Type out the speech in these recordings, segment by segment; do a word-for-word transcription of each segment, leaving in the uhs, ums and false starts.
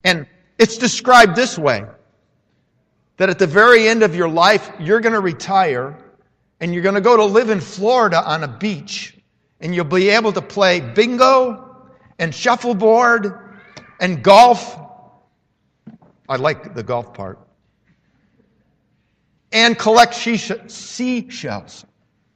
And it's described this way, that at the very end of your life, you're going to retire and you're going to go to live in Florida on a beach, and you'll be able to play bingo and shuffleboard and golf. I like the golf part. And collect seashells.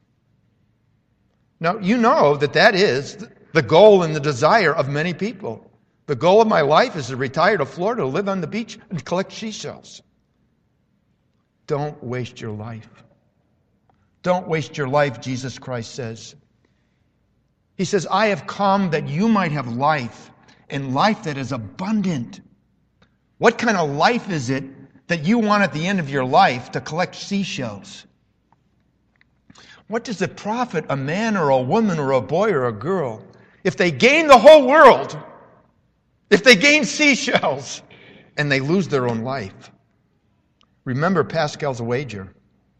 Now, you know that that is the goal and the desire of many people. The goal of my life is to retire to Florida, to live on the beach, and collect seashells. Don't waste your life. Don't waste your life, Jesus Christ says. He says, I have come that you might have life, and life that is abundant. What kind of life is it that you want at the end of your life to collect seashells? What does it profit a man or a woman or a boy or a girl if they gain the whole world, if they gain seashells, and they lose their own life? Remember Pascal's wager.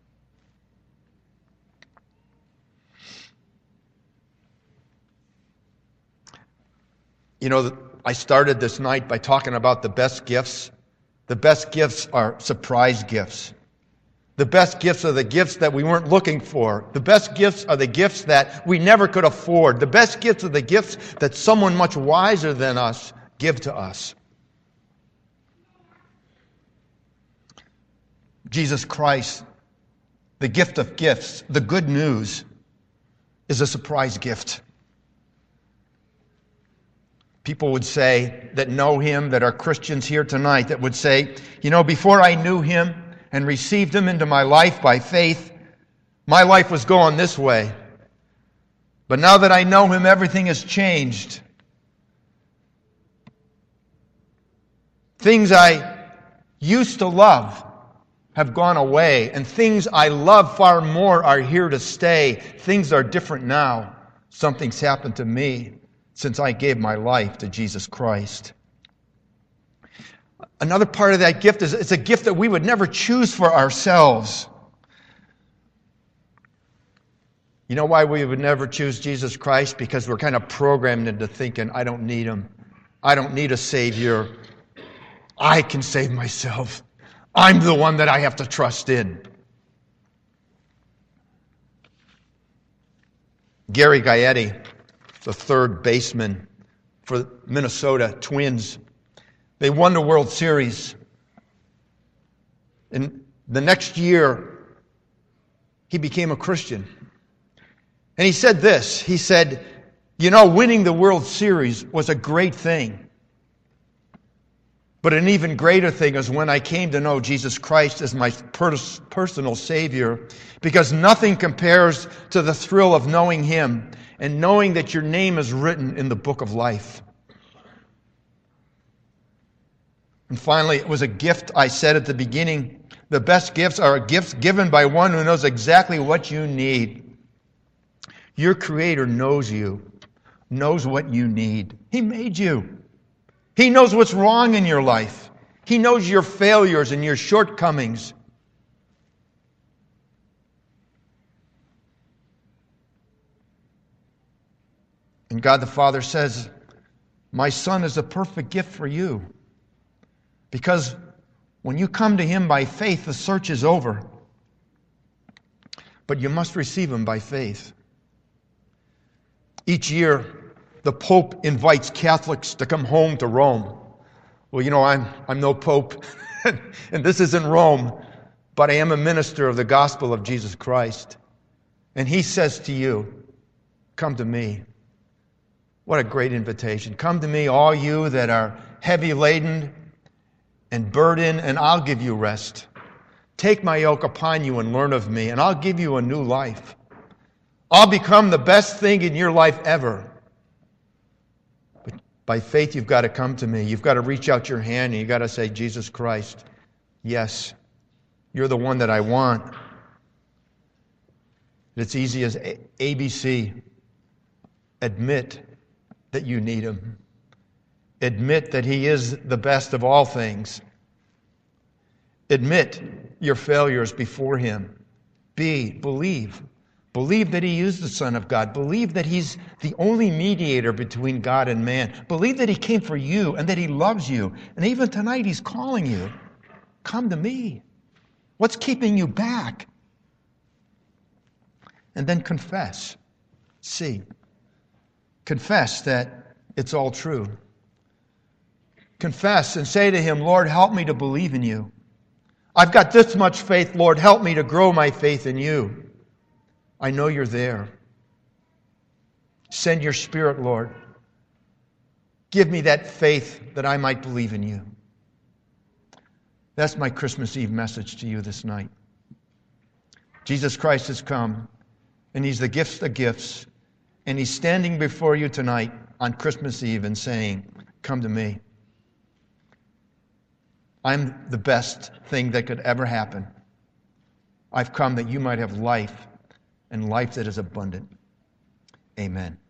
You know, I started this night by talking about the best gifts. The best gifts are surprise gifts. The best gifts are the gifts that we weren't looking for. The best gifts are the gifts that we never could afford. The best gifts are the gifts that someone much wiser than us give to us. Jesus Christ, the gift of gifts, the good news, is a surprise gift. People would say that know Him, that are Christians here tonight, that would say, you know, before I knew Him and received Him into my life by faith, my life was going this way. But now that I know Him, everything has changed. Things I used to love have gone away, and things I love far more are here to stay. Things are different now. Something's happened to me since I gave my life to Jesus Christ. Another part of that gift is it's a gift that we would never choose for ourselves. You know why we would never choose Jesus Christ? Because we're kind of programmed into thinking, I don't need Him. I don't need a Savior. I can save myself. I'm the one that I have to trust in. Gary Gaetti, the third baseman for Minnesota Twins, they won the World Series. And the next year, he became a Christian. And he said this, he said, you know, winning the World Series was a great thing. But an even greater thing is when I came to know Jesus Christ as my pers- personal Savior, because nothing compares to the thrill of knowing Him and knowing that your name is written in the book of life. And finally, it was a gift I said at the beginning. The best gifts are gifts given by one who knows exactly what you need. Your Creator knows you, knows what you need. He made you. He knows what's wrong in your life. He knows your failures and your shortcomings. And God the Father says, my Son is a perfect gift for you. Because when you come to Him by faith, the search is over. But you must receive Him by faith. Each year, the Pope invites Catholics to come home to Rome. Well, you know, I'm, I'm no Pope, and this isn't Rome, but I am a minister of the gospel of Jesus Christ. And He says to you, come to me. What a great invitation. Come to me, all you that are heavy laden and burdened, and I'll give you rest. Take my yoke upon you and learn of me, and I'll give you a new life. I'll become the best thing in your life ever. But by faith, you've got to come to me. You've got to reach out your hand, and you've got to say, Jesus Christ, yes, you're the one that I want. It's easy as A B C. Admit that you need Him. Admit that He is the best of all things. Admit your failures before Him. Be, believe. Believe that he is the Son of God. Believe that he's the only mediator between God and man. Believe that he came for you and that he loves you. And even tonight he's calling you. Come to me. What's keeping you back? And then confess. See. Confess that it's all true. Confess and say to him, Lord, help me to believe in you. I've got this much faith, Lord. Help me to grow my faith in you. I know you're there. Send your Spirit, Lord. Give me that faith that I might believe in you. That's my Christmas Eve message to you this night. Jesus Christ has come, and he's the gifts of gifts, and he's standing before you tonight on Christmas Eve and saying, come to me. I'm the best thing that could ever happen. I've come that you might have life, and life that is abundant. Amen.